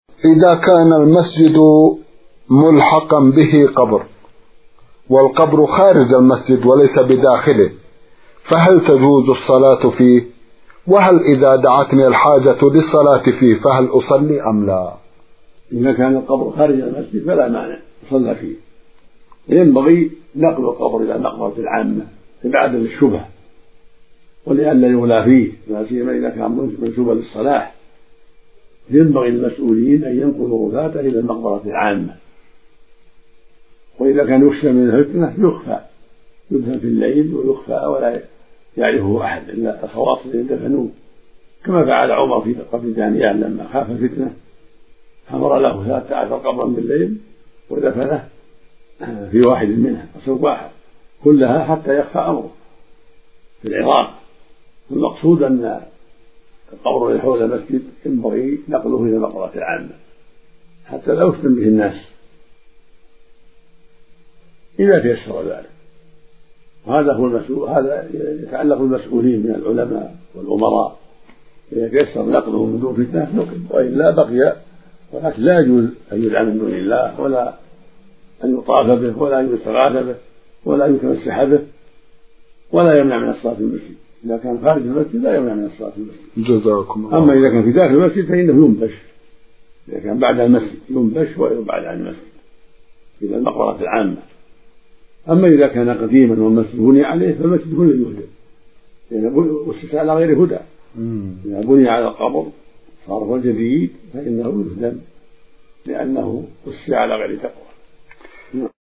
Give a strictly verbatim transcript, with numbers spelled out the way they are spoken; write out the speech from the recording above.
إذا كان المسجد ملحقا به قبر والقبر خارج المسجد وليس بداخله، فهل تجوز الصلاة فيه؟ وهل إذا دعتني الحاجة للصلاة فيه فهل أصلي أم لا؟ إذا كان القبر خارج المسجد فلا مانع صلى فيه. ينبغي نقل القبر إلى المقبرة العامة بعد الشبهة ولئلا يغلى فيه، لا سيما إذا كان منسوبا للصلاح. ينبغي للمسؤولين أن ينقلوا رفاته إلى المقبرة العامة، وإذا كان يخشى من الفتنة يخفى، يدفن في الليل ويخفى ولا يعرفه أحد إلا الخواص الذين دفنوه، كما فعل عمر في قبر دانيال لما خاف الفتنة حفر له ثلاثة عشر قبرا بالليل ودفنه في واحد منها وسواها كلها حتى يخفى أمره في العراق. المقصود أن القبر اللي حول المسجد ينبغي نقله إلى المقبرة العامة حتى لا يفتن به الناس إذا تيسر ذلك. وهذا هو المسؤول، هذا يتعلق بالمسؤولين من العلماء والأمراء، إذا تيسر نقله من دون فتنة نقل، وإلا بقي. ولكن لا يجوز أن يدعى من دون الله ولا أن يطاف به ولا أن يستغاث به ولا أن يتمسح به ولا يمنع من الصلاة في المسجد. إذا كان خارج المسجد لا يمنع من الصلاة في المسجد. جزاكم الله. أما إذا كان في داخل المسجد فإنه ينبش، إذا كان بعد المسجد ينبش ويبعد عن المسجد إلى المقبرة العامة. أما إذا كان قديما والمسجد بني عليه فالمسجد هو الذي يهدم، لأنه أسس على غير هدى. إذا بني على القبر صار هو الجديد فإنه يهدم لأنه أسس على غير تقوى.